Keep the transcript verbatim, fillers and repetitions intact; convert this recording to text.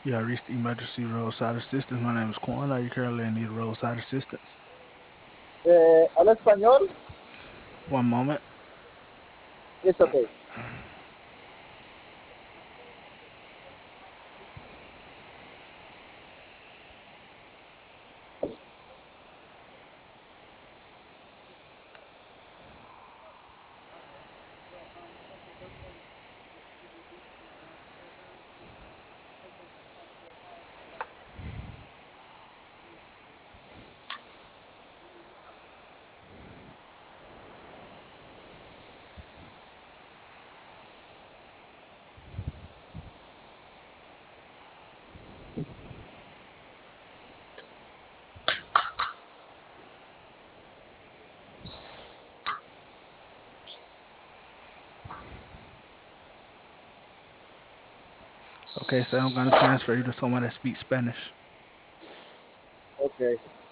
You have reached emergency roadside assistance. My name is Quan. Are you currently in need of roadside assistance? Eh, ¿Habla español? One moment. It's okay. Okay, so I'm going to transfer you to someone that speaks Spanish. Okay.